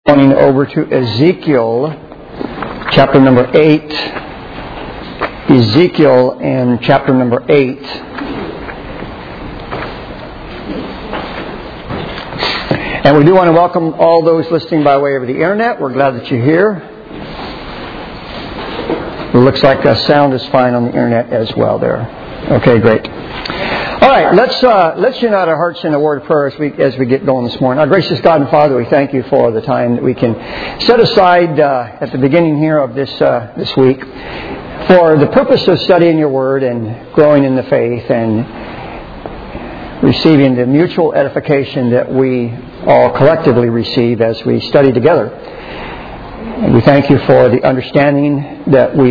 Going over to Ezekiel, chapter number 8. Ezekiel and chapter number 8. And we do want to welcome all those listening by way of the internet. We're glad that you're here. It looks like the sound is fine on the internet as well there. Okay, great. All right, let's unite our hearts in a word of prayer as we get going this morning. Our gracious God and Father, we thank you for the time that we can set aside at the beginning here of this week for the purpose of studying your word and growing in the faith and receiving the mutual edification that we all collectively receive as we study together. And we thank you for the understanding that we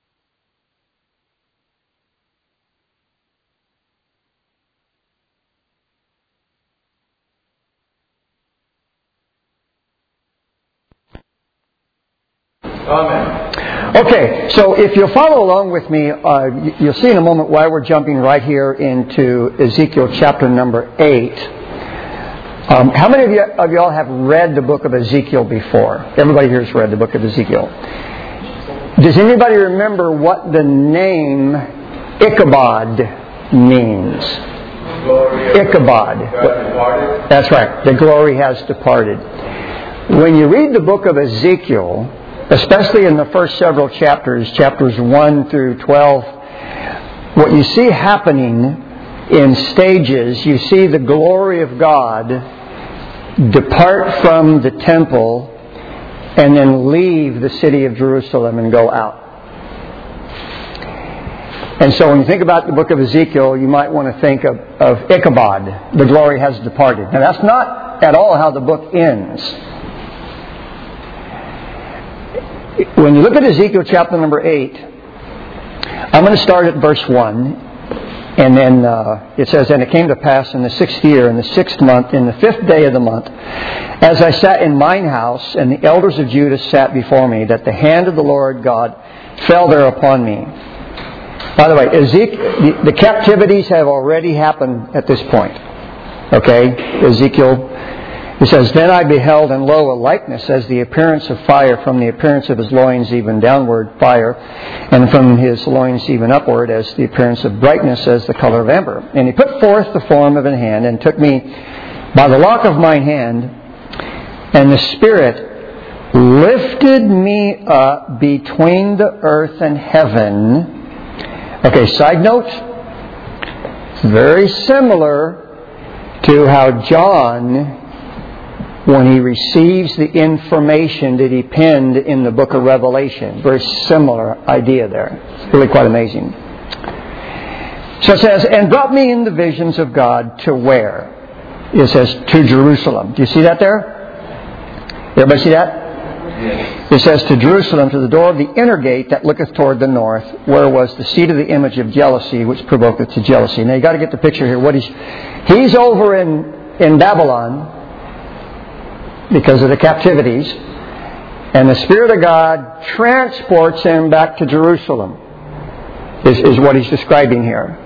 Amen. Okay, so if you'll follow along with me, you'll see in a moment why we're jumping right here into Ezekiel chapter number 8. How many of y'all have read the book of Ezekiel before? Everybody here has read the book of Ezekiel. Does anybody remember what the name Ichabod means? Ichabod. That's right. The glory has departed. When you read the book of Ezekiel, especially in the first several chapters, chapters 1 through 12, what you see happening in stages, you see the glory of God depart from the temple and then leave the city of Jerusalem and go out. And so when you think about the book of Ezekiel, you might want to think of Ichabod, the glory has departed. Now that's not at all how the book ends. When you look at Ezekiel chapter number 8, I'm going to start at verse 1. And then it says, "And it came to pass in the 6th year, in the 6th month, in the 5th day of the month, as I sat in mine house, and the elders of Judah sat before me, that the hand of the Lord God fell there upon me." By the way, the captivities have already happened at this point. Okay? Ezekiel, it says, "Then I beheld, and lo, a likeness as the appearance of fire, from the appearance of his loins even downward fire, and from his loins even upward as the appearance of brightness as the color of amber. And he put forth the form of an hand, and took me by the lock of mine hand, and the Spirit lifted me up between the earth and heaven." Okay, side note, it's very similar to how John, when he receives the information that he penned in the book of Revelation. Very similar idea there. It's really quite amazing. So it says, "And brought me in the visions of God to where?" It says, "To Jerusalem." Do you see that there? Everybody see that? Yes. It says, "To Jerusalem, to the door of the inner gate that looketh toward the north, where was the seat of the image of jealousy, which provoketh to jealousy." Now you got to get the picture here. He's over in Babylon, because of the captivities, and the Spirit of God transports him back to Jerusalem, is what he's describing here.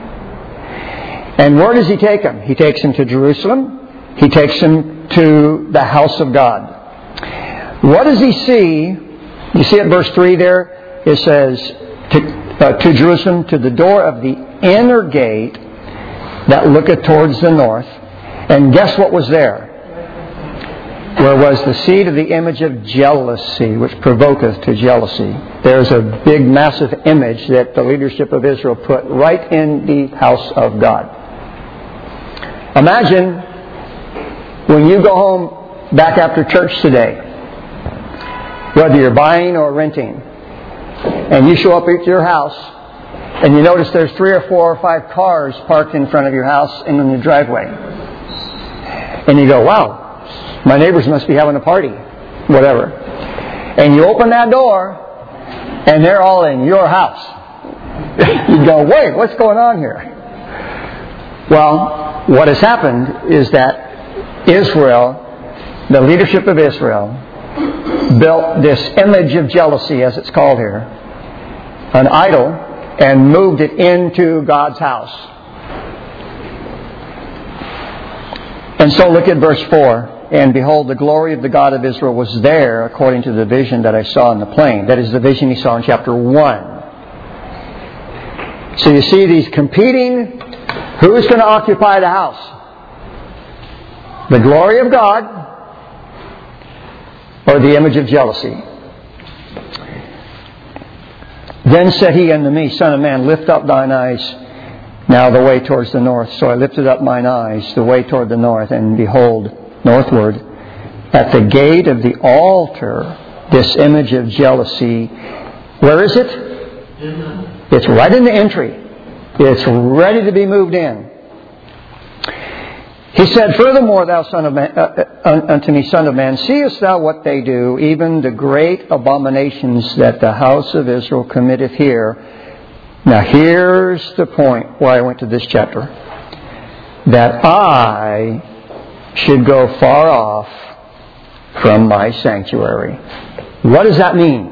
And where does he take him? He takes him to Jerusalem. He takes him to the house of God. What does he see? You see at verse 3 there, it says, to Jerusalem, to the door of the inner gate that looketh towards the north. And guess what was there? Where was the seed of the image of jealousy, which provoketh to jealousy. There's a big, massive image that the leadership of Israel put right in the house of God. Imagine when you go home back after church today, whether you're buying or renting, and you show up at your house, and you notice there's 3 or 4 or 5 cars parked in front of your house and in the driveway. And you go, "Wow, my neighbors must be having a party," whatever. And you open that door, and they're all in your house. You go, "Wait, what's going on here?" Well, what has happened is that Israel, the leadership of Israel, built this image of jealousy, as it's called here, an idol, and moved it into God's house. And so look at verse 4. and behold, the glory of the God of Israel was there according to the vision that I saw in the plain. That is the vision he saw in chapter 1. So you see these competing, who's going to occupy the house? The glory of God or the image of jealousy? Then said he unto me, Son of man, lift up thine eyes now the way towards the north. So I lifted up mine eyes the way toward the north, and behold, northward, at the gate of the altar, this image of jealousy. Where is it? It's right in the entry. It's ready to be moved in. He said, Furthermore, thou son of man, unto me, Son of man, seest thou what they do, even the great abominations that the house of Israel committeth here? Now here's the point why I went to this chapter. That I should go far off from my sanctuary. What does that mean?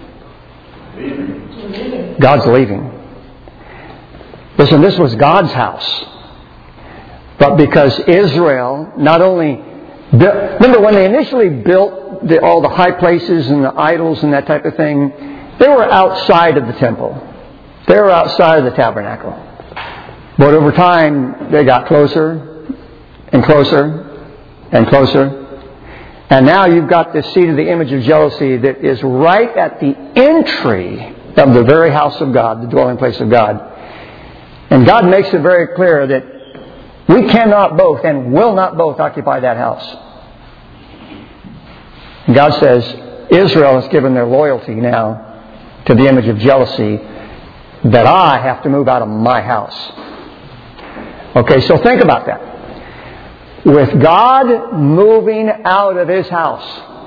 God's leaving. Listen, this was God's house. But because Israel not only built... Remember when they initially built all the high places and the idols and that type of thing, they were outside of the temple. They were outside of the tabernacle. But over time, they got closer and closer and closer. And now you've got this seat of the image of jealousy that is right at the entry of the very house of God, the dwelling place of God. And God makes it very clear that we cannot both and will not both occupy that house. And God says, Israel has given their loyalty now to the image of jealousy, that I have to move out of my house. Okay, so think about that. With God moving out of His house,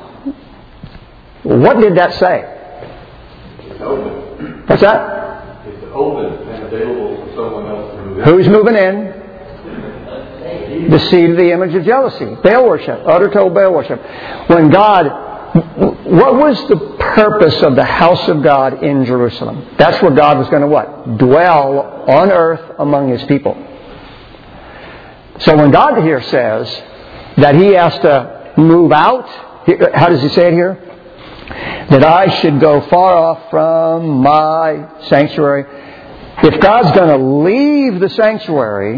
what did that say? It's open. What's that? It's open and available for someone else to move in. Who's moving in? The seed of the image of jealousy. Baal worship. Utter total Baal worship. When God... What was the purpose of the house of God in Jerusalem? That's where God was going to what? Dwell on earth among His people. So when God here says that He has to move out, how does He say it here? That I should go far off from my sanctuary. If God's going to leave the sanctuary,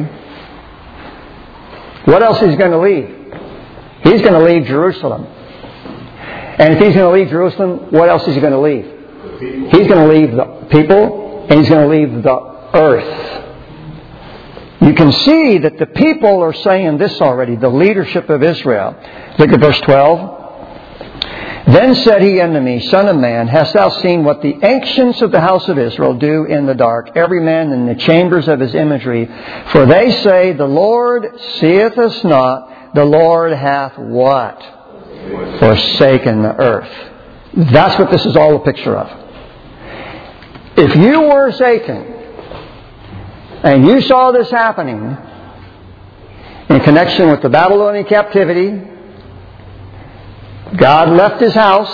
what else is He going to leave? He's going to leave Jerusalem. And if He's going to leave Jerusalem, what else is He going to leave? He's going to leave the people, and He's going to leave the earth. You can see that the people are saying this already, the leadership of Israel. Look at verse 12. Then said he unto me, Son of man, hast thou seen what the ancients of the house of Israel do in the dark, every man in the chambers of his imagery? For they say, The Lord seeth us not, the Lord hath what? Forsaken the earth. That's what this is all a picture of. If you were Satan and you saw this happening in connection with the Babylonian captivity, God left His house.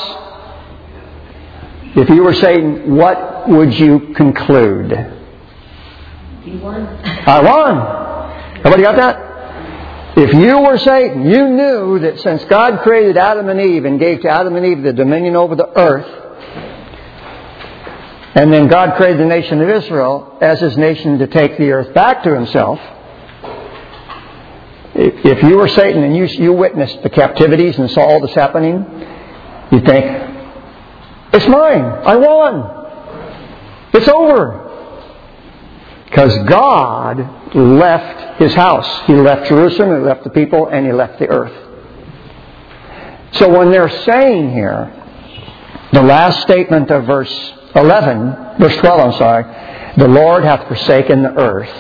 If you were Satan, what would you conclude? You won. I won. Everybody got that? If you were Satan, you knew that since God created Adam and Eve and gave to Adam and Eve the dominion over the earth, and then God created the nation of Israel as His nation to take the earth back to Himself, if you were Satan and you witnessed the captivities and saw all this happening, you'd think, it's mine. I won. It's over. Because God left His house. He left Jerusalem, He left the people, and He left the earth. So when they're saying here, the last statement of verse 12, the Lord hath forsaken the earth.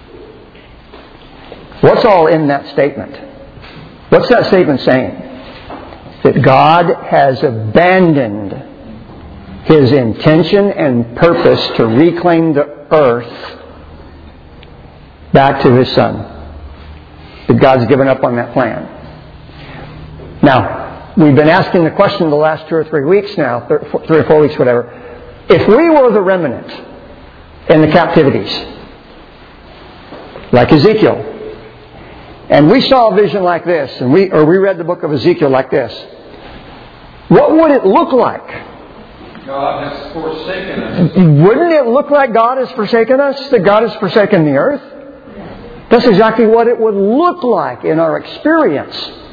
What's all in that statement? What's that statement saying? That God has abandoned His intention and purpose to reclaim the earth back to His Son. That God's given up on that plan. Now, we've been asking the question the last 2 or 3 weeks now, 3 or 4 weeks, whatever. If we were the remnant in the captivities, like Ezekiel, and we saw a vision like this, and we read the book of Ezekiel like this, what would it look like? God has forsaken us. Wouldn't it look like God has forsaken us? That God has forsaken the earth? That's exactly what it would look like in our experience.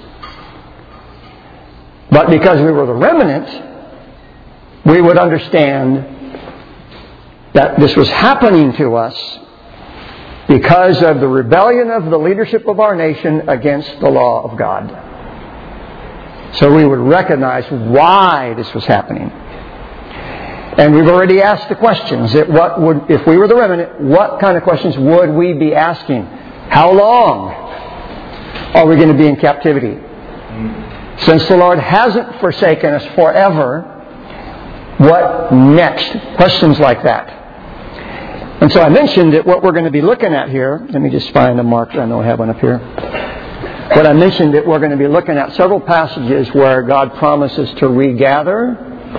But because we were the remnant, we would understand that this was happening to us because of the rebellion of the leadership of our nation against the law of God. So we would recognize why this was happening. And we've already asked the questions. If we were the remnant, what kind of questions would we be asking? How long are we going to be in captivity? Since the Lord hasn't forsaken us forever, what next? Questions like that. And so I mentioned that what we're going to be looking at here, let me just find a marker, I know I have one up here. What I mentioned that we're going to be looking at several passages where God promises to regather.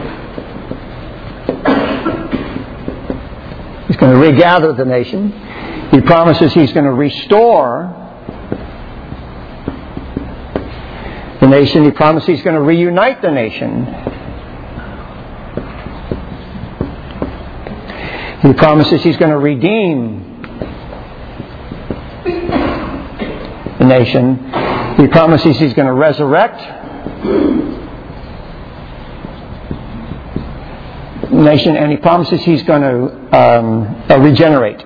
He's going to regather the nation. He promises He's going to restore the nation. He promises He's going to reunite the nation. He promises He's going to redeem the nation. He promises He's going to resurrect the nation. And He promises He's going to regenerate.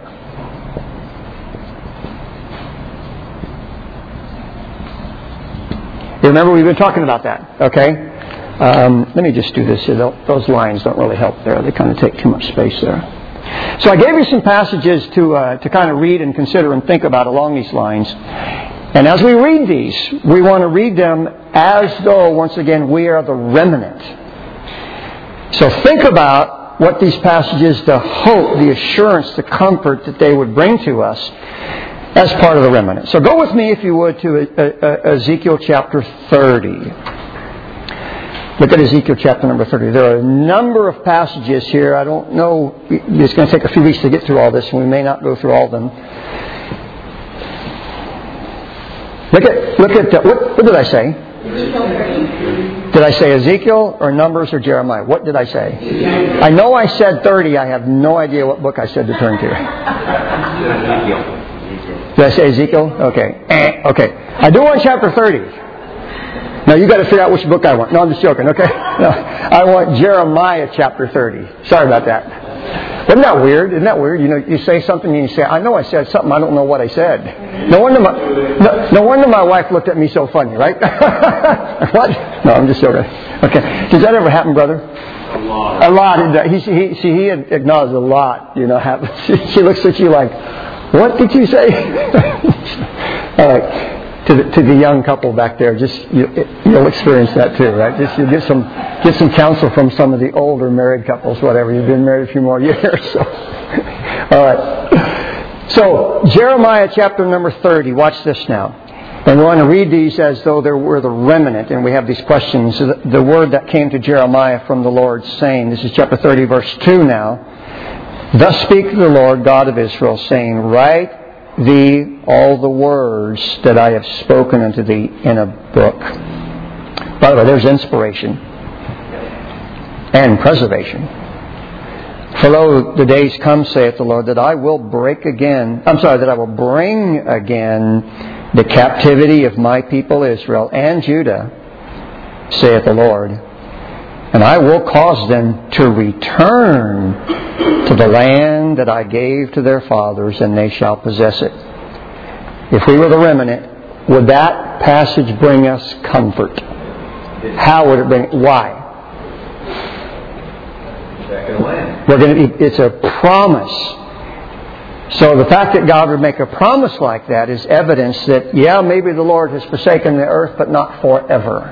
Remember, we've been talking about that, okay? Let me just do this. Those lines don't really help there. They kind of take too much space there. So I gave you some passages to kind of read and consider and think about along these lines. And as we read these, we want to read them as though, once again, we are the remnant. So think about what these passages, the hope, the assurance, the comfort that they would bring to us as part of the remnant. So go with me, if you would, to Ezekiel chapter 30. Look at Ezekiel chapter number 30. There are a number of passages here. I don't know. It's going to take a few weeks to get through all this, and we may not go through all of them. Look at what did I say? Did I say Ezekiel or Numbers or Jeremiah? What did I say? I know I said 30. I have no idea what book I said to turn to. Did I say Ezekiel? Okay. Okay. I do want chapter 30. Now you got to figure out which book I want. No, I'm just joking. Okay. No, I want Jeremiah chapter 30. Sorry about that. Isn't that weird? Isn't that weird? You know, you say something and you say, I know I said something. I don't know what I said. No wonder my wife looked at me so funny, right? What? No, I'm just joking. Okay. Does that ever happen, brother? A lot. He acknowledged a lot. You know, happens. She looks at you like, what did you say? All right. To the young couple back there, just you'll experience that too, right? Just you get some counsel from some of the older married couples, whatever. You've been married a few more years, so all right. So Jeremiah chapter number 30. Watch this now, and we want to read these as though they were the remnant, and we have these questions. The word that came to Jeremiah from the Lord, saying, this is chapter 30, verse 2 now. Thus speaks the Lord God of Israel, saying, write thee all the words that I have spoken unto thee in a book. By the way, there's inspiration and preservation. For lo, the days come, saith the Lord, that I will bring again the captivity of my people Israel and Judah, saith the Lord. And I will cause them to return to the land that I gave to their fathers, and they shall possess it. If we were the remnant, would that passage bring us comfort? How would it bring it? Why? Back in the land. It's a promise. So the fact that God would make a promise like that is evidence that, yeah, maybe the Lord has forsaken the earth, but not forever.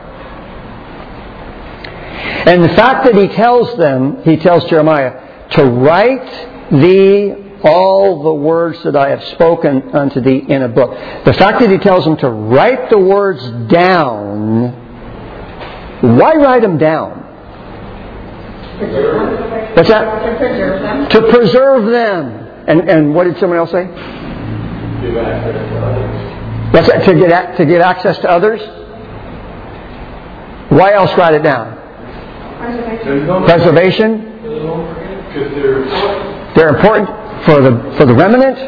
And the fact that He tells Jeremiah, to write thee all the words that I have spoken unto thee in a book. The fact that He tells him to write the words down, why write them down? What's that? To preserve them. To preserve them. And what did someone else say? Give access to others. What's that? To get access to others? Why else write it down? Preservation. They're important for the remnant.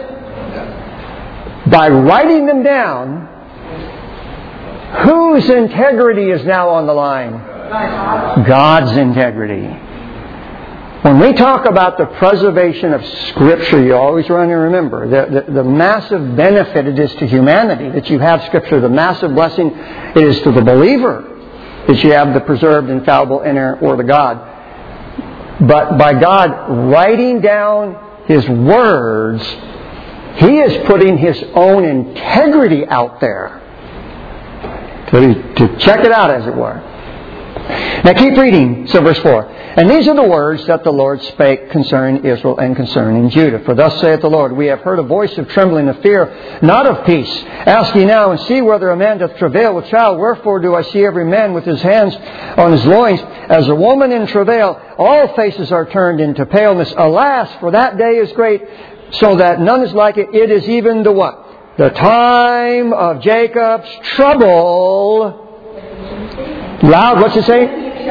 By writing them down, whose integrity is now on the line? God's integrity. When we talk about the preservation of Scripture, you always want to remember the massive benefit it is to humanity that you have Scripture. The massive blessing it is to the believer that you have the preserved, infallible, inerrant Word of God. But by God writing down His words, He is putting His own integrity out there to check it out, as it were. Now keep reading. So verse 4. And these are the words that the Lord spake concerning Israel and concerning Judah. For thus saith the Lord, we have heard a voice of trembling, of fear, not of peace. Ask ye now and see whether a man doth travail with child. Wherefore do I see every man with his hands on his loins, as a woman in travail? All faces are turned into paleness. Alas, for that day is great, so that none is like it. It is even the what? The time of Jacob's trouble. Loud, what's it say?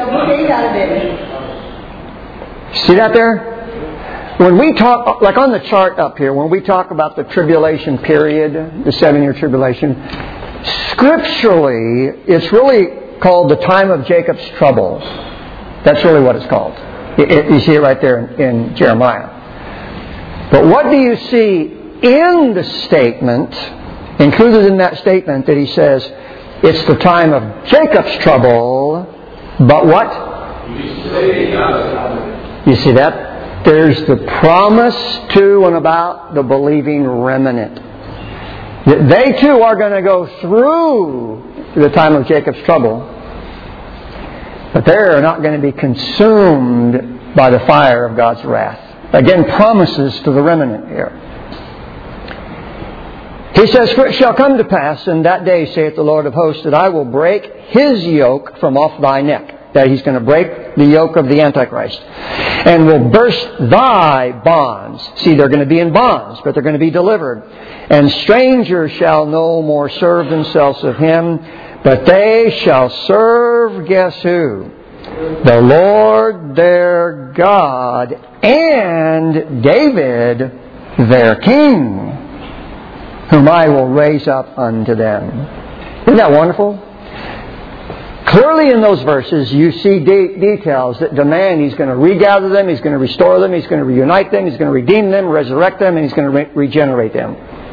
See that there? When we talk, like on the chart up here, when we talk about the tribulation period, the 7-year tribulation, scripturally, it's really called the time of Jacob's trouble. That's really what it's called. You see it right there in Jeremiah. But what do you see in the statement, included in that statement, that he says, it's the time of Jacob's trouble, but what? You see that? There's the promise to and about the believing remnant. They too are going to go through the time of Jacob's trouble, but they're not going to be consumed by the fire of God's wrath. Again, promises to the remnant here. He says, for it shall come to pass in that day, saith the Lord of hosts, that I will break His yoke from off thy neck. That He's going to break the yoke of the Antichrist. And will burst thy bonds. See, they're going to be in bonds, but they're going to be delivered. And strangers shall no more serve themselves of Him, but they shall serve, guess who? The Lord their God and David their King, whom I will raise up unto them. Isn't that wonderful? Clearly in those verses you see details that demand He's going to regather them, He's going to restore them, He's going to reunite them, He's going to redeem them, resurrect them, and He's going to regenerate them.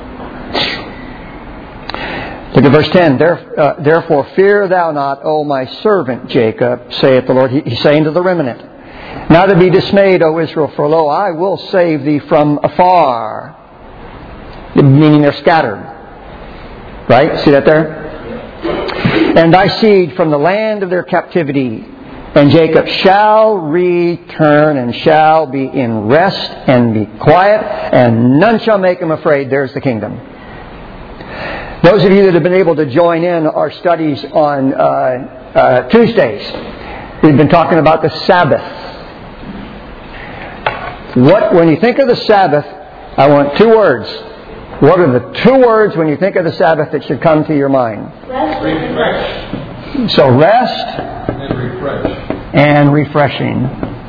Look at verse 10. Therefore fear thou not, O my servant Jacob, saith the Lord. He's saying to the remnant, not to be dismayed, O Israel, for lo, I will save thee from afar. Meaning they're scattered. Right? See that there? And thy seed from the land of their captivity. And Jacob shall return and shall be in rest and be quiet, and none shall make him afraid. There's the kingdom. Those of you that have been able to join in our studies on Tuesdays, we've been talking about the Sabbath. When you think of the Sabbath, I want 2 words. What are the 2 words when you think of the Sabbath that should come to your mind? Refresh. So rest And refresh. and refreshing.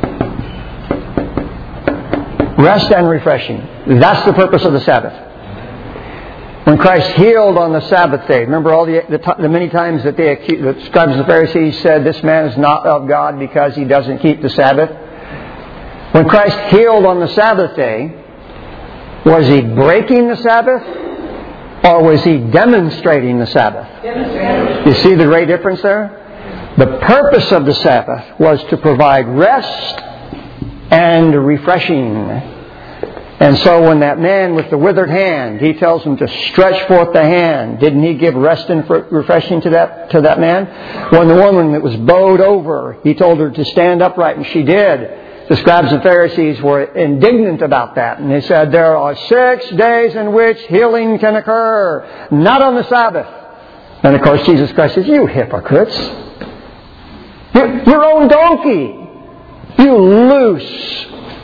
Rest and refreshing. That's the purpose of the Sabbath. When Christ healed on the Sabbath day, remember all the many times that the scribes and the Pharisees said, this man is not of God because he doesn't keep the Sabbath. When Christ healed on the Sabbath day, was He breaking the Sabbath or was He demonstrating the Sabbath? You see the great difference there? The purpose of the Sabbath was to provide rest and refreshing. And so when that man with the withered hand, He tells him to stretch forth the hand. Didn't He give rest and refreshing to that man? When the woman that was bowed over, He told her to stand upright, and she did. The scribes and Pharisees were indignant about that. And they said, there are 6 days in which healing can occur, not on the Sabbath. And of course Jesus Christ says, you hypocrites. Your own donkey you loose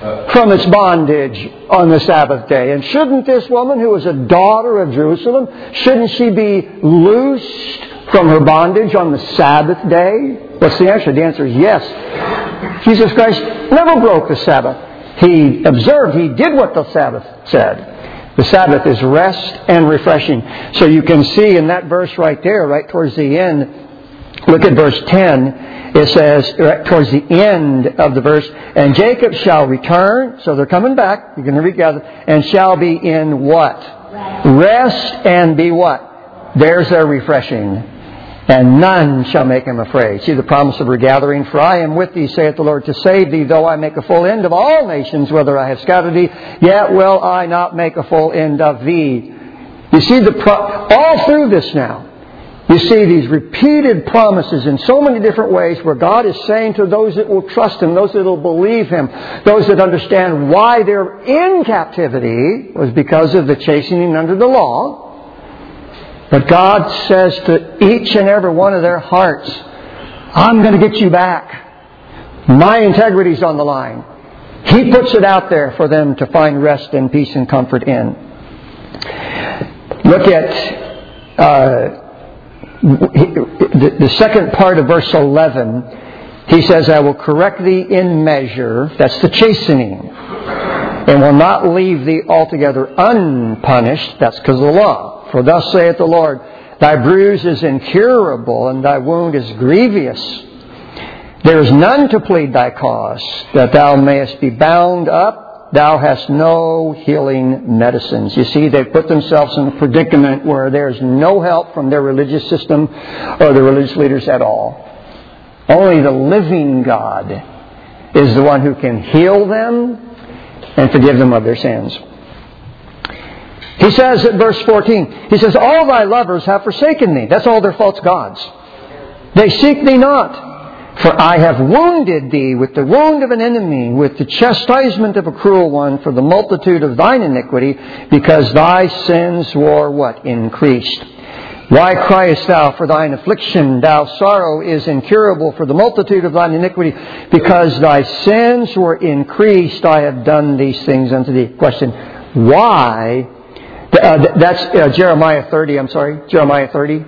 from its bondage on the Sabbath day. And shouldn't this woman, who is a daughter of Jerusalem, shouldn't she be loosed from her bondage on the Sabbath day? What's the answer? The answer is yes. Jesus Christ never broke the Sabbath. He observed, He did what the Sabbath said. The Sabbath is rest and refreshing. So you can see in that verse right there, right towards the end, look at verse 10. It says, right towards the end of the verse, and Jacob shall return. So they're coming back. You're going to regather. And shall be in what? Rest and be what? There's their refreshing. And none shall make him afraid. See the promise of regathering. For I am with thee, saith the Lord, to save thee, though I make a full end of all nations, whether I have scattered thee, yet will I not make a full end of thee. You see all through this now. You see these repeated promises in so many different ways where God is saying to those that will trust Him, those that will believe Him, those that understand why they're in captivity was because of the chastening under the law. But God says to each and every one of their hearts, I'm going to get you back. My integrity's on the line. He puts it out there for them to find rest and peace and comfort in. Look at the second part of verse 11. He says, I will correct thee in measure. That's the chastening. And will not leave thee altogether unpunished. That's because of the law. For thus saith the Lord, thy bruise is incurable, and thy wound is grievous. There is none to plead thy cause, that thou mayest be bound up. Thou hast no healing medicines. You see, they've put themselves in a predicament where there's no help from their religious system or the religious leaders at all. Only the living God is the one who can heal them and forgive them of their sins. He says at verse 14, He says, all thy lovers have forsaken thee. That's all their false gods. They seek thee not. For I have wounded thee with the wound of an enemy, with the chastisement of a cruel one, for the multitude of thine iniquity, because thy sins were what? Increased. Why criest thou for thine affliction? Thou sorrow is incurable for the multitude of thine iniquity, because thy sins were increased. I have done these things unto thee. Question, why? That's Jeremiah 30, I'm sorry. Jeremiah 30.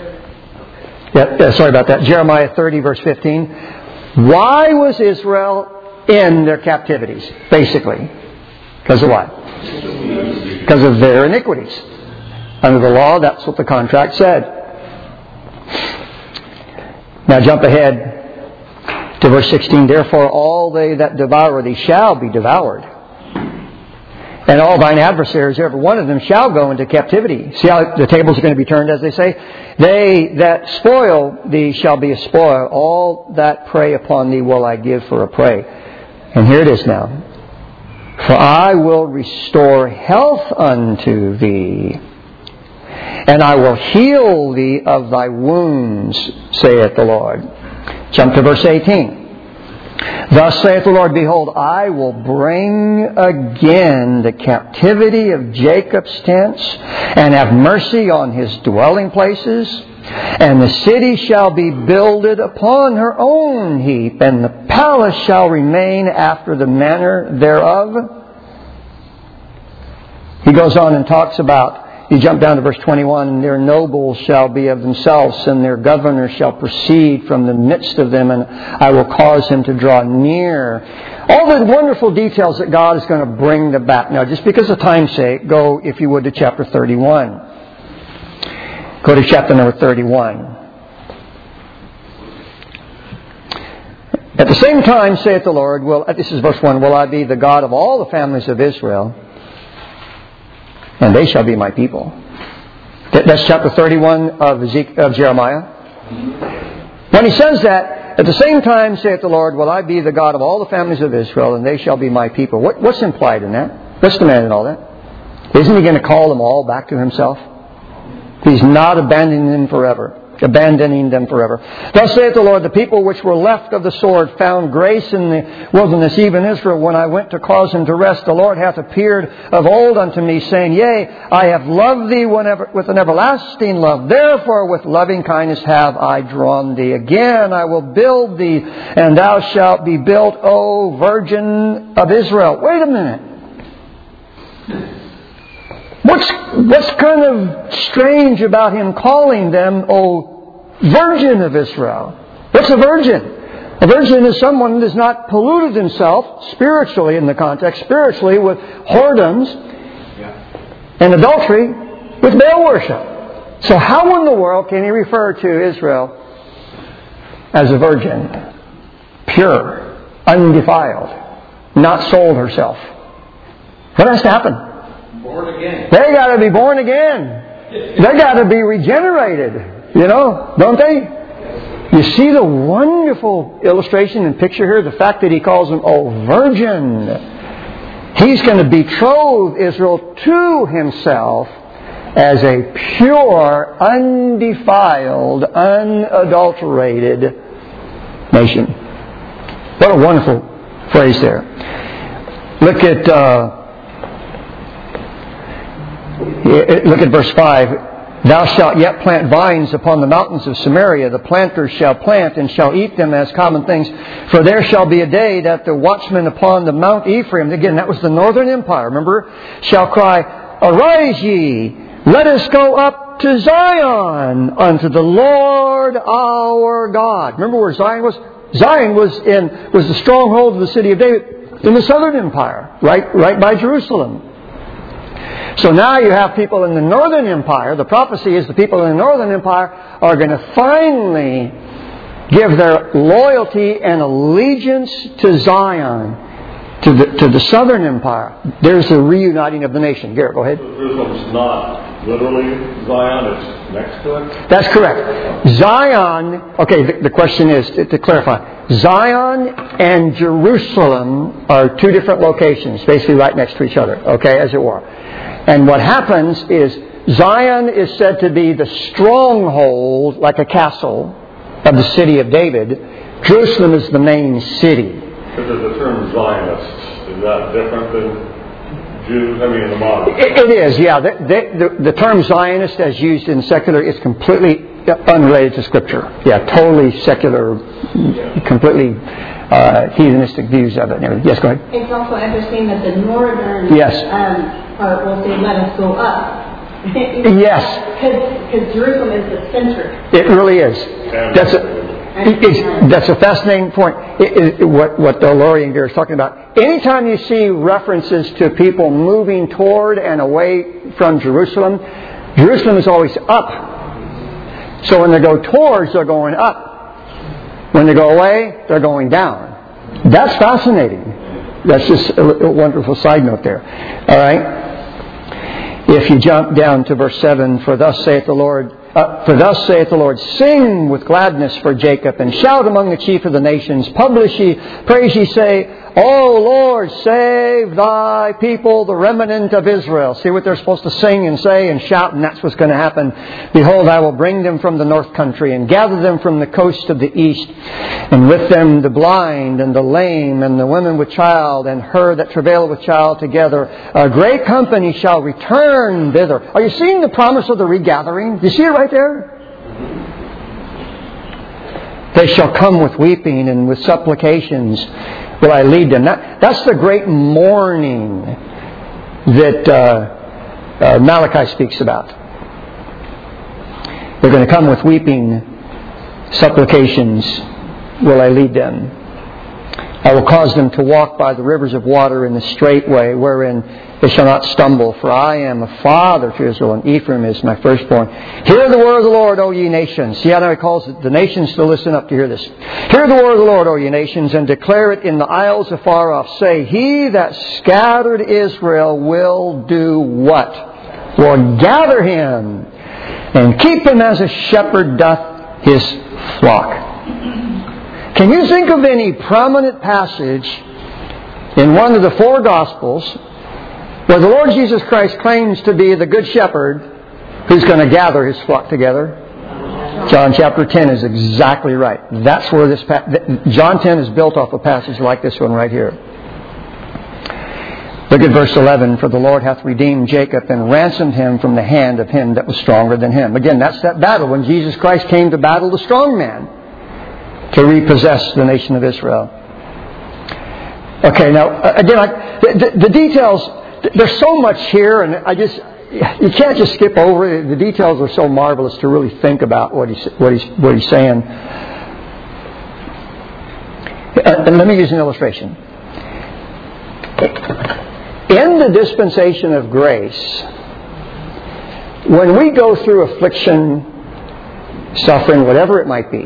Sorry about that. Jeremiah 30, verse 15. Why was Israel in their captivities? Basically. Because of what? Because of their iniquities. Under the law, that's what the contract said. Now jump ahead to verse 16. Therefore all they that devour thee shall be devoured. And all thine adversaries, every one of them, shall go into captivity. See how the tables are going to be turned, as they say? They that spoil thee shall be a spoil. All that prey upon thee will I give for a prey. And here it is now. For I will restore health unto thee, and I will heal thee of thy wounds, saith the Lord. Jump to verse 18. Thus saith the Lord, behold, I will bring again the captivity of Jacob's tents, and have mercy on his dwelling places. And the city shall be builded upon her own heap, and the palace shall remain after the manner thereof. He goes on and talks about, you jump down to verse 21, and their nobles shall be of themselves, and their governor shall proceed from the midst of them, and I will cause him to draw near. All the wonderful details that God is going to bring them back. Now, just because of time's sake, go, if you would, to chapter 31. Go to chapter number 31. At the same time, saith the Lord, this is verse 1, will I be the God of all the families of Israel, and they shall be my people. That's chapter 31 of Jeremiah. When he says that, at the same time, saith the Lord, will I be the God of all the families of Israel, and they shall be my people. What's implied in that? What's demanded in all that? Isn't he going to call them all back to himself? He's not abandoning them forever. abandoning them forever. Thus saith the Lord, the people which were left of the sword found grace in the wilderness, even Israel, when I went to cause him to rest. The Lord hath appeared of old unto me, saying, Yea, I have loved thee with an everlasting love. Therefore with loving kindness have I drawn thee. Again I will build thee, and thou shalt be built, O Virgin of Israel. Wait a minute. What's kind of strange about him calling them, O Virgin of Israel? What's a virgin? A virgin is someone who has not polluted himself, spiritually in the context, spiritually with whoredoms and adultery with Baal worship. So how in the world can he refer to Israel as a virgin? Pure, undefiled, not sold herself. What has to happen? Born again. They got to be born again. They got to be regenerated. Don't they? You see the wonderful illustration and picture here? The fact that he calls them, O Virgin. He's going to betroth Israel to himself as a pure, undefiled, unadulterated nation. What a wonderful phrase there. Look at verse 5. Thou shalt yet plant vines upon the mountains of Samaria. The planters shall plant and shall eat them as common things. For there shall be a day that the watchmen upon the Mount Ephraim, again, that was the northern empire, remember, shall cry, Arise ye, let us go up to Zion, unto the Lord our God. Remember where Zion was? Zion was the stronghold of the city of David in the southern empire, right by Jerusalem. So now you have people in the northern empire. The prophecy is the people in the northern empire are going to finally give their loyalty and allegiance to Zion, to the southern empire. There's the reuniting of the nation. Garrett, go ahead. Jerusalem's not literally Zion, it's next to it? That's correct. Zion, okay, the question is, to clarify, Zion and Jerusalem are two different locations, basically right next to each other, okay, as it were. And what happens is Zion is said to be the stronghold, like a castle, of the city of David. Jerusalem is the main city. Because of the term Zionists, is that different than Jews? I mean, in the modern. It is, yeah. The term Zionist, as used in secular, is completely unrelated to Scripture. Yeah, totally secular, completely heathenistic views of it. Yes, go ahead. It's also interesting that the northern part will say, let us go up. Yes. Because Jerusalem is the center. It really is. That's a fascinating point. What the Lorian here is talking about. Anytime you see references to people moving toward and away from Jerusalem, Jerusalem is always up. So when they go towards, they're going up. When they go away, they're going down. That's fascinating. That's just a wonderful side note there. All right? If you jump down to verse 7, For thus saith the Lord, sing with gladness for Jacob, and shout among the chief of the nations. Publish ye, praise ye, say, O Lord, save thy people, the remnant of Israel. See what they're supposed to sing and say and shout, and that's what's going to happen. Behold, I will bring them from the north country, and gather them from the coast of the east, and with them the blind and the lame, and the women with child, and her that travaileth with child together. A great company shall return thither. Are you seeing the promise of the regathering? Do you see it right there? They shall come with weeping and with supplications will I lead them. That's the great mourning that Malachi speaks about. They're going to come with weeping, supplications will I lead them. I will cause them to walk by the rivers of water in the straight way, wherein they shall not stumble. For I am a father to Israel, and Ephraim is my firstborn. Hear the word of the Lord, O ye nations. See how now he calls the nations to listen up to hear this. Hear the word of the Lord, O ye nations, and declare it in the isles afar off. Say, He that scattered Israel will do what? Will gather him, and keep him as a shepherd doth his flock. Can you think of any prominent passage in one of the four Gospels where the Lord Jesus Christ claims to be the Good Shepherd who's going to gather His flock together? John chapter 10 is exactly right. That's where this John 10 is built off a passage like this one right here. Look at verse 11. For the Lord hath redeemed Jacob and ransomed him from the hand of him that was stronger than him. Again, that's that battle when Jesus Christ came to battle the strong man to repossess the nation of Israel. Okay, now, again, the details, there's so much here, and you can't just skip over it. The details are so marvelous to really think about what he's saying. And let me use an illustration. In the dispensation of grace, when we go through affliction, suffering, whatever it might be,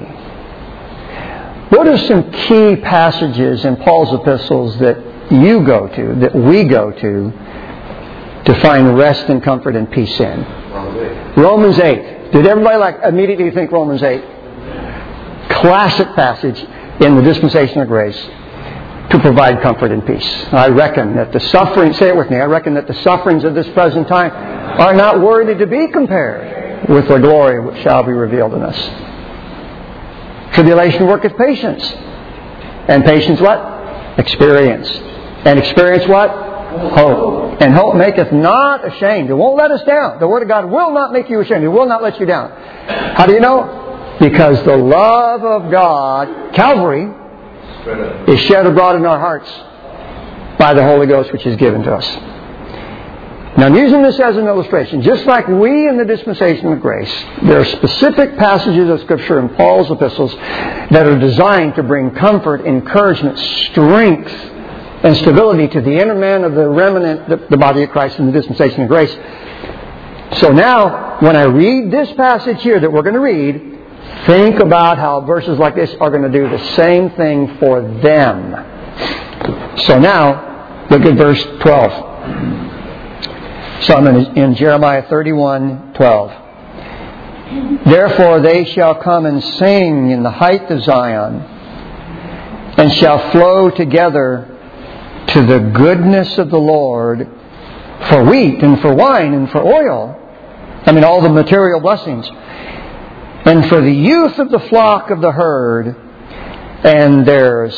what are some key passages in Paul's epistles that you go to, that we go to find rest and comfort and peace in? Romans 8. Did everybody immediately think Romans 8? Classic passage in the dispensation of grace to provide comfort and peace. I reckon that the suffering, say it with me, I reckon that the sufferings of this present time are not worthy to be compared with the glory which shall be revealed in us. Tribulation worketh patience. And patience what? Experience. And experience what? Hope. And hope maketh not ashamed. It won't let us down. The Word of God will not make you ashamed. It will not let you down. How do you know? Because the love of God, Calvary, is shed abroad in our hearts by the Holy Ghost which is given to us. Now, I'm using this as an illustration. Just like we in the dispensation of grace, there are specific passages of Scripture in Paul's epistles that are designed to bring comfort, encouragement, strength, and stability to the inner man of the remnant, the body of Christ in the dispensation of grace. So now, when I read this passage here that we're going to read, think about how verses like this are going to do the same thing for them. So now, look at verse 12. So I'm in Jeremiah 31:12. Therefore they shall come and sing in the height of Zion, and shall flow together to the goodness of the Lord for wheat and for wine and for oil. I mean, all the material blessings. And for the youth of the flock of the herd, and their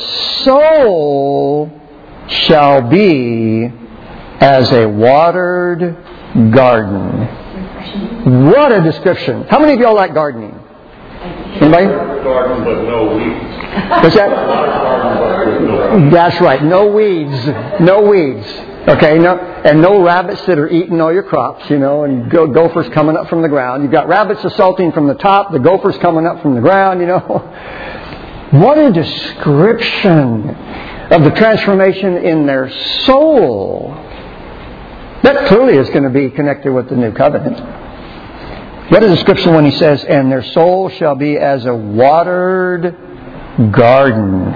soul shall be as a watered garden. What a description. How many of y'all like gardening? Anybody? Garden but no weeds. What's that? That's right. No weeds. No weeds. Okay, and no rabbits that are eating all your crops, and gophers coming up from the ground. You've got rabbits assaulting from the top, the gophers coming up from the ground, What a description of the transformation in their soul. That clearly is going to be connected with the new covenant. What a description when he says, and their soul shall be as a watered garden.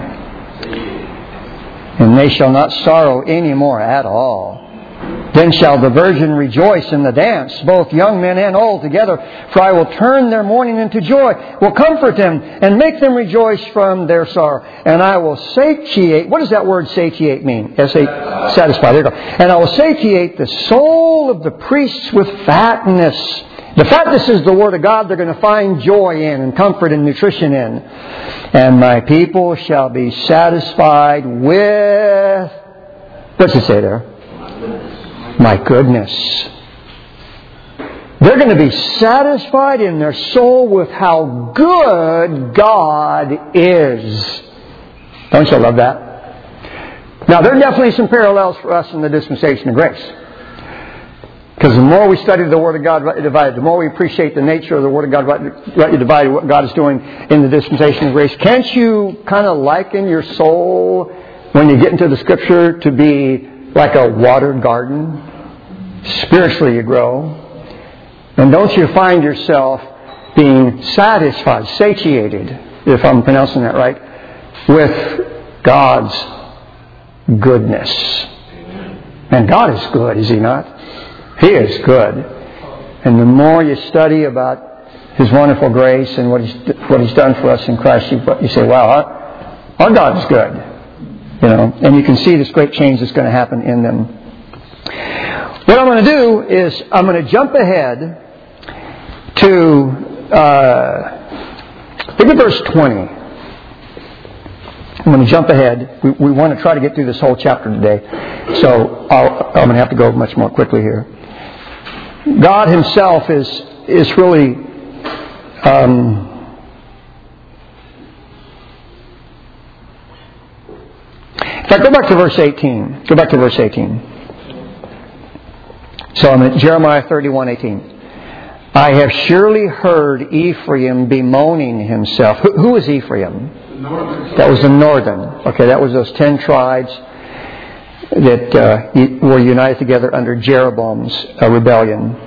And they shall not sorrow any more at all. Then shall the virgin rejoice in the dance, both young men and old together. For I will turn their mourning into joy, will comfort them, and make them rejoice from their sorrow. And I will satiate. What does that word satiate mean? Satisfy. There you go. And I will satiate the soul of the priests with fatness. The fatness is the Word of God they're going to find joy in and comfort and nutrition in. And my people shall be satisfied with... What's it say there? My goodness. They're going to be satisfied in their soul with how good God is. Don't you love that? Now, there are definitely some parallels for us in the dispensation of grace. Because the more we study the Word of God rightly divided, the more we appreciate the nature of the Word of God rightly divided, what God is doing in the dispensation of grace. Can't you kind of liken your soul when you get into the Scripture to be like a watered garden? Spiritually you grow. And don't you find yourself being satisfied, satiated, if I'm pronouncing that right, with God's goodness. And God is good, is He not? He is good. And the more you study about His wonderful grace and what He's done for us in Christ, you say, wow, our God is good. And you can see this great change that's going to happen in them. What I'm going to do is I'm going to jump ahead to Look at verse 20. I'm going to jump ahead. We want to try to get through this whole chapter today. So I'm going to have to go much more quickly here. God Himself is really... in fact, go back to verse 18. Go back to verse 18. So I'm at Jeremiah 31:18. I have surely heard Ephraim bemoaning himself. Who was Ephraim? That was the northern. Okay, that was those 10 tribes that were united together under Jeroboam's rebellion.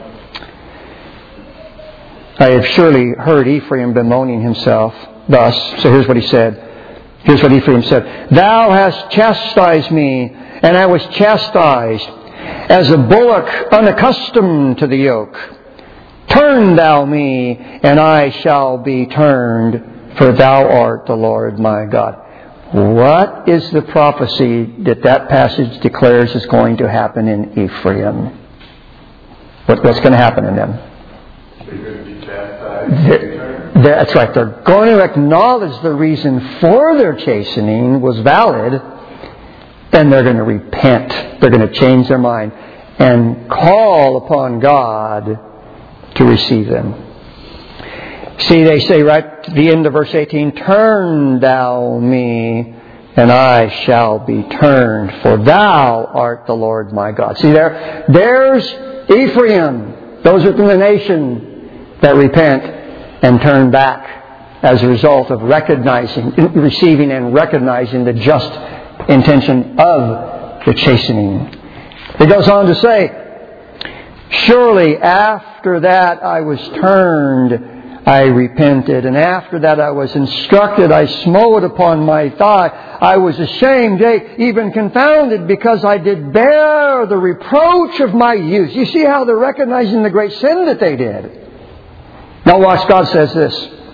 I have surely heard Ephraim bemoaning himself thus. So here's what he said. Here's what Ephraim said. Thou hast chastised me, and I was chastised, as a bullock unaccustomed to the yoke. Turn thou me, and I shall be turned, for thou art the Lord my God. What is the prophecy that passage declares is going to happen in Ephraim? What's going to happen in them? They're going to be chastised. That's right. They're going to acknowledge the reason for their chastening was valid, and they're going to repent. They're going to change their mind and call upon God to receive them. See, they say right at the end of verse 18, turn thou me, and I shall be turned, for thou art the Lord my God. See, there's Ephraim. Those are from the nation that repent and turn back as a result of receiving and recognizing the just intention of the chastening. It goes on to say, surely after that I was turned, I repented, and after that I was instructed, I smote upon my thigh. I was ashamed, even confounded, because I did bear the reproach of my youth. You see how they're recognizing the great sin that they did. Now watch, God says this.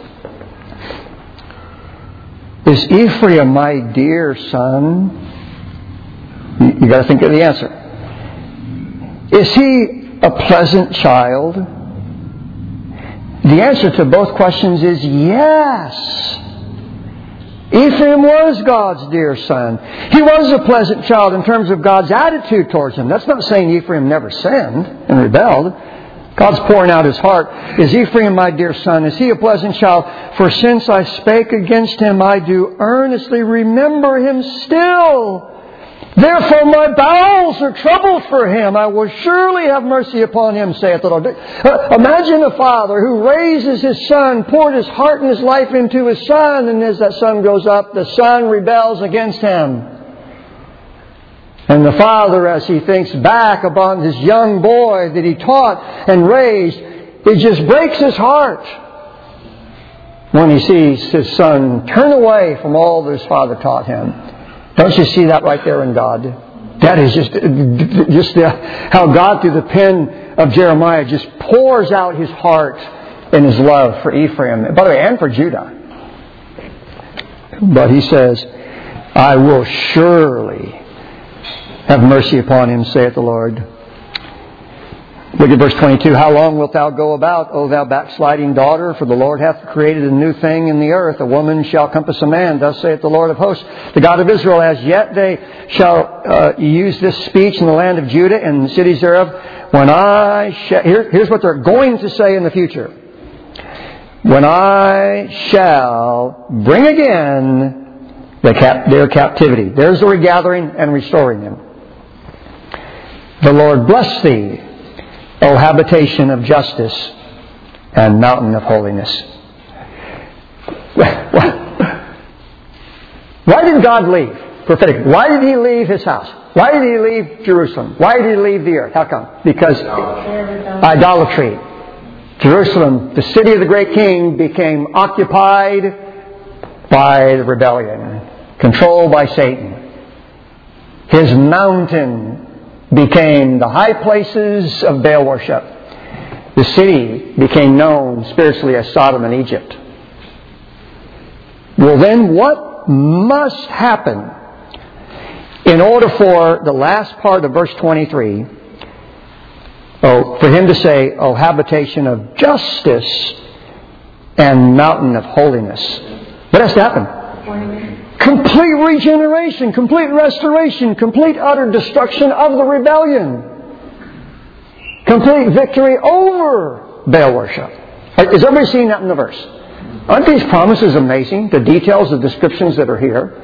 Is Ephraim my dear son? You got to think of the answer. Is he a pleasant child? The answer to both questions is yes. Ephraim was God's dear son. He was a pleasant child in terms of God's attitude towards him. That's not saying Ephraim never sinned and rebelled. God's pouring out His heart. Is Ephraim my dear son? Is he a pleasant child? For since I spake against him, I do earnestly remember him still. Therefore my bowels are troubled for him. I will surely have mercy upon him, saith the Lord. Imagine a father who raises his son, poured his heart and his life into his son, and as that son grows up, the son rebels against him. And the father, as he thinks back upon his young boy that he taught and raised, it just breaks his heart when he sees his son turn away from all that his father taught him. Don't you see that right there in God? That is just how God, through the pen of Jeremiah, just pours out His heart and His love for Ephraim, by the way, and for Judah. But He says, I will surely have mercy upon him, saith the Lord. Look at verse 22. How long wilt thou go about, O thou backsliding daughter? For the Lord hath created a new thing in the earth. A woman shall compass a man. Thus saith the Lord of hosts, the God of Israel. As yet they shall use this speech in the land of Judah and the cities thereof. Here's what they're going to say in the future. When I shall bring again their captivity. There's the regathering and restoring them. The Lord bless thee, O habitation of justice and mountain of holiness. Why did God leave? Prophetic. Why did He leave His house? Why did He leave Jerusalem? Why did He leave the earth? How come? Because idolatry. Jerusalem, the city of the great king, became occupied by the rebellion, controlled by Satan. His mountain became the high places of Baal worship. The city became known spiritually as Sodom and Egypt. Well then, what must happen in order for the last part of verse 23, for Him to say, O habitation of justice and mountain of holiness. What has to happen? Complete regeneration, complete restoration, complete utter destruction of the rebellion. Complete victory over Baal worship. Is everybody seeing that in the verse? Aren't these promises amazing? The details, the descriptions that are here.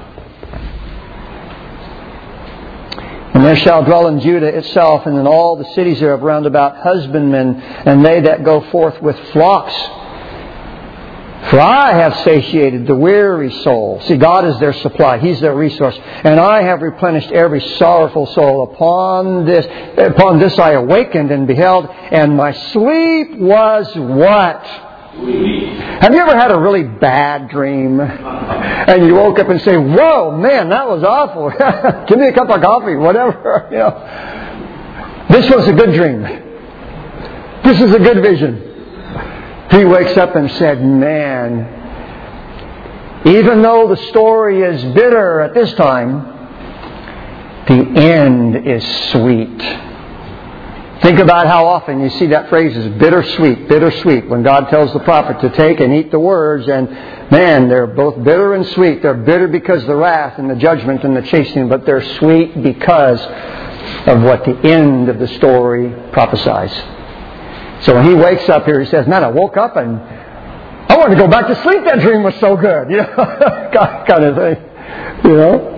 And there shall dwell in Judah itself, and in all the cities thereof round about husbandmen, and they that go forth with flocks. For I have satiated the weary soul. See, God is their supply. He's their resource. And I have replenished every sorrowful soul. Upon this I awakened and beheld, and my sleep was what? Have you ever had a really bad dream? And you woke up and say, whoa, man, that was awful. Give me a cup of coffee, whatever. You know. This was a good dream. This is a good vision. He wakes up and said, man, even though the story is bitter at this time, the end is sweet. Think about how often you see that phrase is bittersweet, bittersweet, when God tells the prophet to take and eat the words, and man, they're both bitter and sweet. They're bitter because of the wrath and the judgment and the chastening, but they're sweet because of what the end of the story prophesies. So when he wakes up here, he says, man, I woke up and I wanted to go back to sleep. That dream was so good. You know, kind of thing. You know?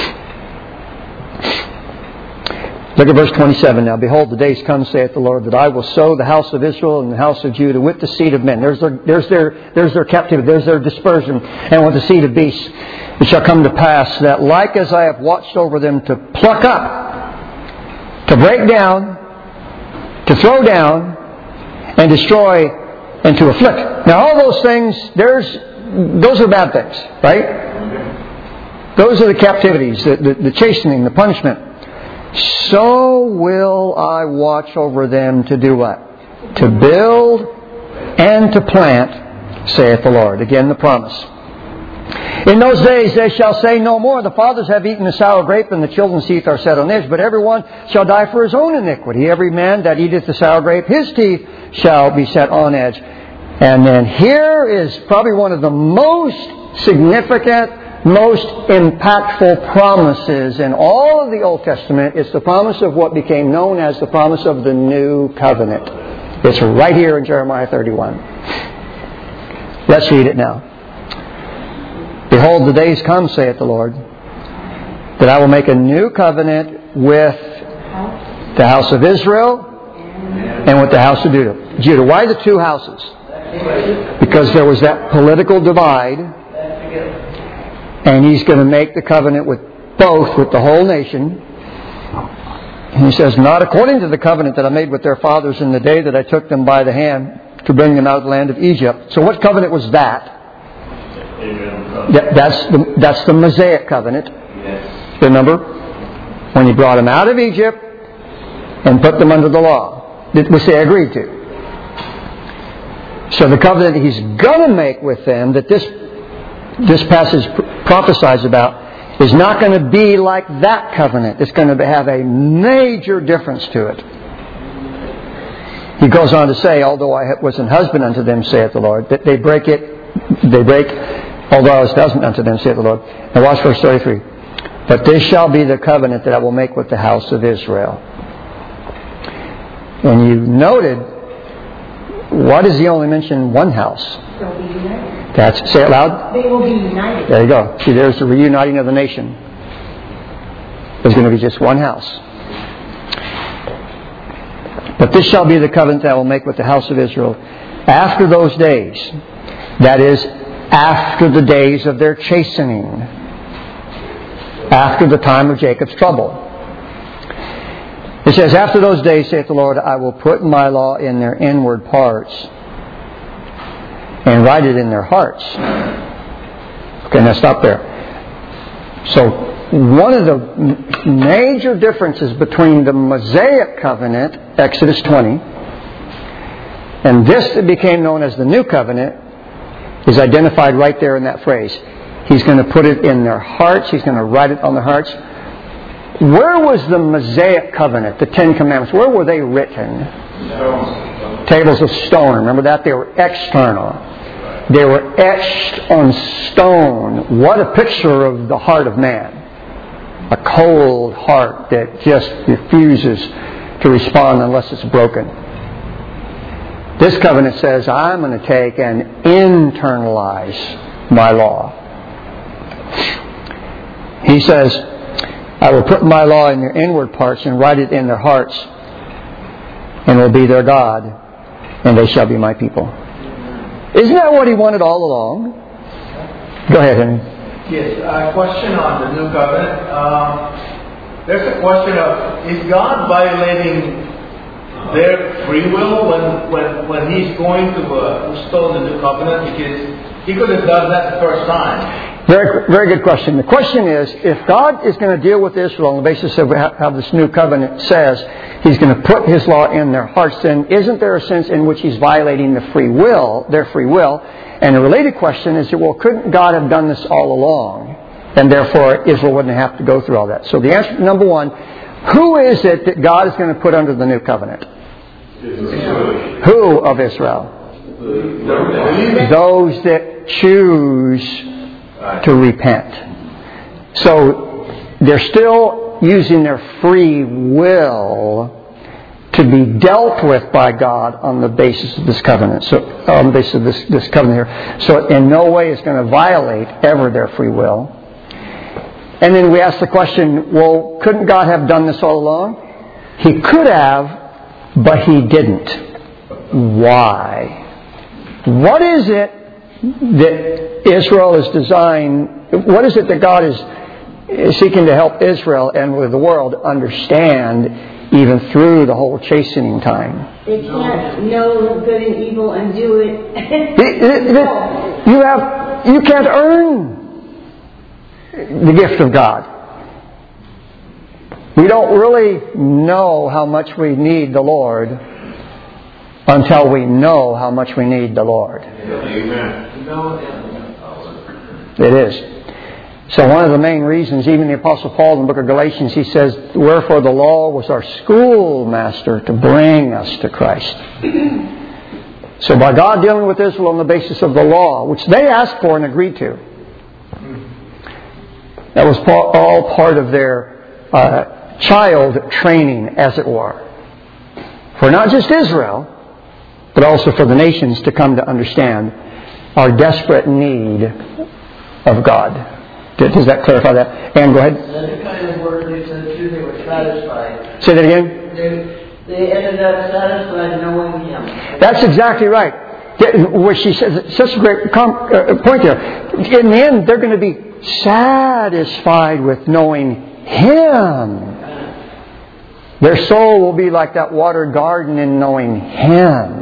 Look at verse 27 now. Behold, the days come, saith the Lord, that I will sow the house of Israel and the house of Judah with the seed of men. There's their captivity. There's their dispersion. And with the seed of beasts. It shall come to pass that like as I have watched over them to pluck up, to break down, to throw down, and destroy, and to afflict. Now all those things, those are bad things, right? Those are the captivities, the chastening, the punishment. So will I watch over them to do what? To build and to plant, saith the Lord. Again, the promise. In those days they shall say no more, the fathers have eaten the sour grape, and the children's teeth are set on edge. But everyone shall die for his own iniquity. Every man that eateth the sour grape, his teeth shall be set on edge. And then here is probably one of the most significant, most impactful promises in all of the Old Testament. It's the promise of what became known as the promise of the New Covenant. It's right here in Jeremiah 31. Let's read it now. Behold, the days come, saith the Lord, that I will make a new covenant with the house of Israel and with the house of Judah. Why the two houses? Because there was that political divide, and He's going to make the covenant with both, with the whole nation. And He says, not according to the covenant that I made with their fathers in the day that I took them by the hand to bring them out of the land of Egypt. So what covenant was that? That's the Mosaic covenant. Remember? When He brought them out of Egypt and put them under the law, which they agreed to. So the covenant He's going to make with them, that this passage prophesies about, is not going to be like that covenant. It's going to have a major difference to it. He goes on to say, although I was an husband unto them, saith the Lord, that they break, although I was a husband unto them, saith the Lord. Now watch verse 33. But this shall be the covenant that I will make with the house of Israel. And you noted, why does He only mention one house? They'll be united. Say it loud. They will be united. There you go. See, there's the reuniting of the nation. There's going to be just one house. But this shall be the covenant that I will make with the house of Israel after those days. That is, after the days of their chastening. After the time of Jacob's trouble. It says, after those days, saith the Lord, I will put my law in their inward parts and write it in their hearts. Okay, now stop there. So, one of the major differences between the Mosaic covenant, Exodus 20, and this that became known as the New Covenant, is identified right there in that phrase. He's going to put it in their hearts. He's going to write it on their hearts. Where was the Mosaic covenant, the Ten Commandments? Where were they written? Tables of stone. Remember that? They were external. They were etched on stone. What a picture of the heart of man. A cold heart that just refuses to respond unless it's broken. This covenant says, I'm going to take and internalize my law. He says, I will put my law in their inward parts and write it in their hearts, and will be their God, and they shall be my people. Isn't that what He wanted all along? Go ahead, Henry. Yes, a question on the new covenant. There's a question of, is God violating their free will when He's going to install the new covenant? Because He could have done that the first time. Very, very good question. The question is, if God is going to deal with Israel on the basis of how this new covenant says He's going to put His law in their hearts, then isn't there a sense in which He's violating their free will? And a related question is, well, couldn't God have done this all along? And therefore, Israel wouldn't have to go through all that. So the answer, number one, who is it that God is going to put under the new covenant? Israel. Who of Israel? Those that choose to repent. So they're still using their free will to be dealt with by God on the basis of this covenant. So on the basis of this covenant here. So in no way is going to violate ever their free will. And then we ask the question, well, couldn't God have done this all along? He could have, but He didn't. Why? What is it that Israel is designed, what is it that God is seeking to help Israel and with the world understand even through the whole chastening time? They can't know good and evil and do it. You can't earn the gift of God. We don't really know how much we need the Lord until we know how much we need the Lord. Amen. It is. So one of the main reasons, even the Apostle Paul in the book of Galatians, he says, wherefore the law was our schoolmaster to bring us to Christ. So by God dealing with Israel on the basis of the law, which they asked for and agreed to, that was all part of their child training, as it were. For not just Israel, but also for the nations to come to understand our desperate need of God. Does that clarify that? Ann, go ahead. Another kind of word they said too, they were satisfied. Say that again? They ended up satisfied knowing Him. That's exactly right. Where she says, such a great point there. In the end, they're going to be satisfied with knowing Him. Their soul will be like that watered garden in knowing Him.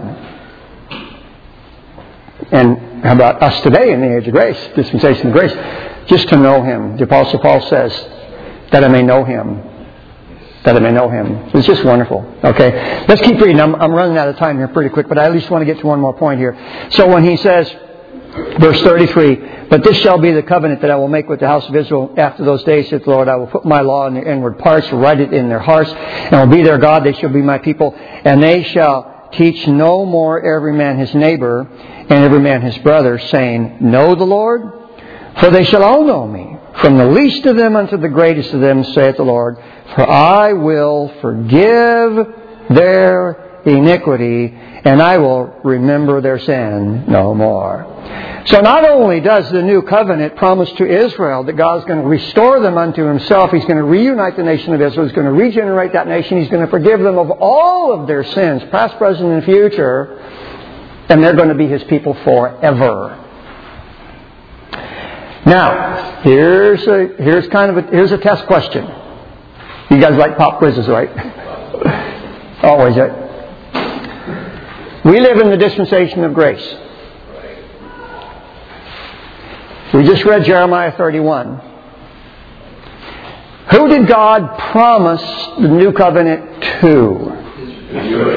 And how about us today in the age of grace, dispensation of grace? Just to know Him. The Apostle Paul says, that I may know Him. That I may know Him. It's just wonderful. Okay, let's keep reading. I'm running out of time here pretty quick, but I at least want to get to one more point here. So when he says, verse 33, but this shall be the covenant that I will make with the house of Israel after those days, saith the Lord. I will put my law in their inward parts, write it in their hearts, and I will be their God. They shall be my people, and they shall teach no more every man his neighbor and every man his brother, saying, know the Lord, for they shall all know me, from the least of them unto the greatest of them, saith the Lord. For I will forgive their iniquity, and I will remember their sin no more. So not only does the new covenant promise to Israel that God is going to restore them unto Himself, He's going to reunite the nation of Israel, He's going to regenerate that nation, He's going to forgive them of all of their sins, past, present, and future, and they're going to be His people forever. Now, here's a test question. You guys like pop quizzes, right? Always, right? We live in the dispensation of grace. We just read Jeremiah 31. Who did God promise the new covenant to?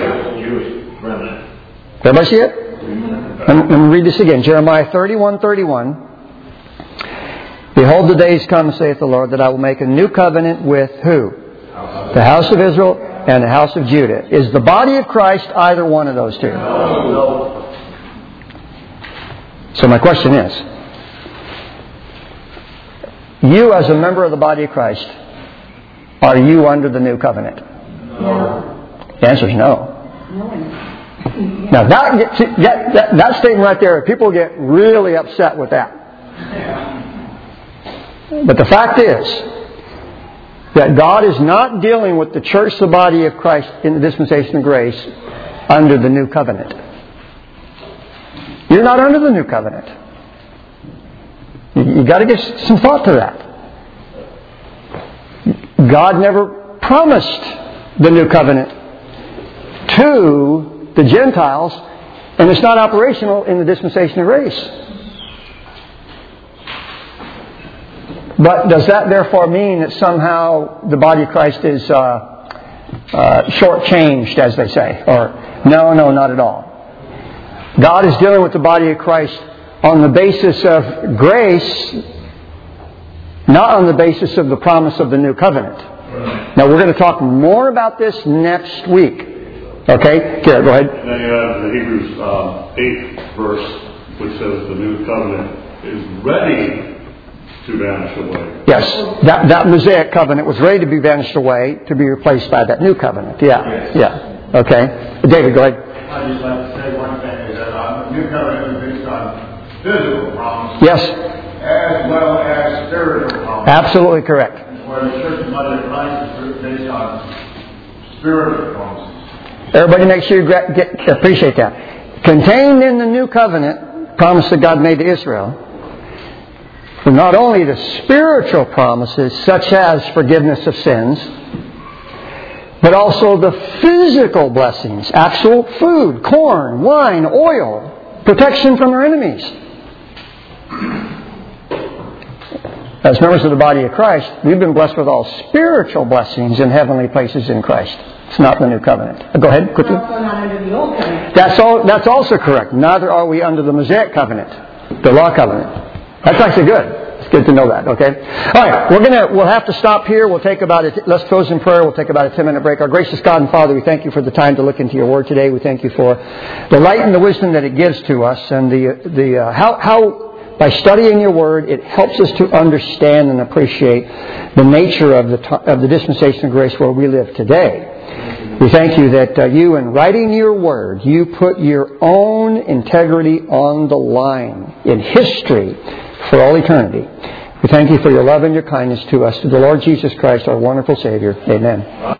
Everybody see it? Let me read this again. Jeremiah 31:31. Behold, the days come, saith the Lord, that I will make a new covenant with who? The house of Israel and the house of Judah. Is the body of Christ either one of those two? No. So my question is, you as a member of the body of Christ, are you under the new covenant? No. The answer is no. No. Now that statement right there, people get really upset with that. But the fact is that God is not dealing with the church, the body of Christ, in the dispensation of grace under the new covenant. You're not under the new covenant. You've got to give some thought to that. God never promised the new covenant to the Gentiles, and it's not operational in the dispensation of grace. But does that therefore mean that somehow the body of Christ is shortchanged, as they say? Or no, not at all. God is dealing with the body of Christ on the basis of grace, not on the basis of the promise of the new covenant. Now we're going to talk more about this next week. Okay? Garrett, go ahead. And then you have the Hebrews 8th verse, which says the new covenant is ready to vanish away. Yes, that Mosaic covenant was ready to be vanished away, to be replaced by that new covenant. Yeah. Okay. David, go ahead. I'd just like to say one thing, is that the new covenant is based on physical promises. Yes. As well as spiritual promises. Absolutely correct. Where the church and body of Christ is based on spiritual promises. Everybody make sure you appreciate that. Contained in the new covenant, promise that God made to Israel, were not only the spiritual promises, such as forgiveness of sins, but also the physical blessings, actual food, corn, wine, oil, protection from their enemies. As members of the body of Christ, we've been blessed with all spiritual blessings in heavenly places in Christ. It's not the new covenant. Go ahead, quickly. We're also not under the old covenant. That's also correct. Neither are we under the Mosaic covenant, the law covenant. That's actually good. It's good to know that, okay? All right, we'll have to stop here. Let's close in prayer. We'll take about a 10-minute break. Our gracious God and Father, we thank you for the time to look into your word today. We thank you for the light and the wisdom that it gives to us, and how by studying your word, it helps us to understand and appreciate the nature of the dispensation of grace where we live today. We thank you that you, in writing your word, you put your own integrity on the line in history for all eternity. We thank you for your love and your kindness to us. To the Lord Jesus Christ, our wonderful Savior. Amen.